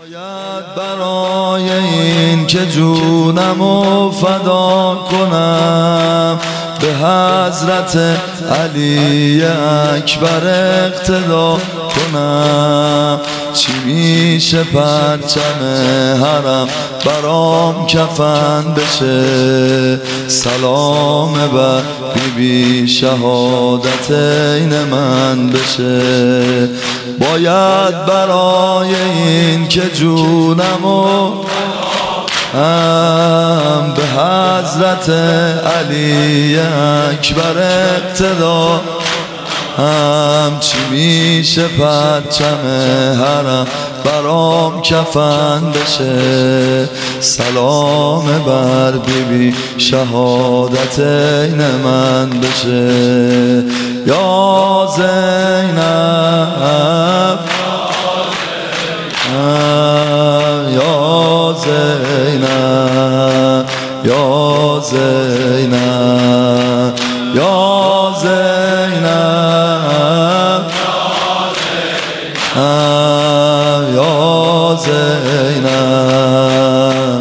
باید برای این که جونمو فدا کنم به حضرت علی اکبر اقتدا کنم. چی میشه پرچم حرم برام کفن بشه، سلام بر بی شهادت این من بشه. باید برای این که جونمو به حضرت علی اکبر اقتدا چی میشه پرچم حرم برام کفن بشه، سلام بر بی شهادت این من بشه. یا زینب یا زینب یا زینب یا زینب یا زینب.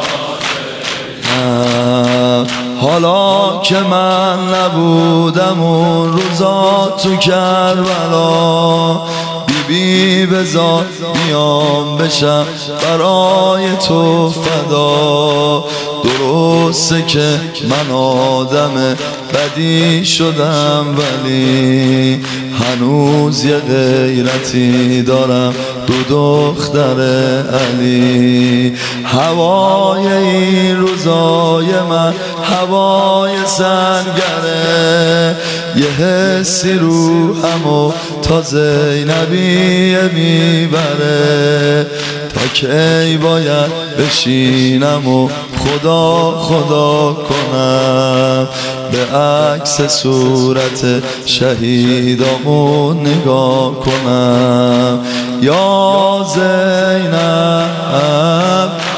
حالا که من نبودم اون روزا تو کربلا، بی بذار بیام بشم برای تو فدا. درسته که من آدم بدی شدم ولی هنوز یه غیرتی دارم رو دختر علی. هوای این روزای من هوای سنگره، یه حسی روحمو تا زینبیه میبره. تا کی باید بشینم و خدا خدا کنم، به عکس صورت شهیدامون نگاه کنم. یا زینب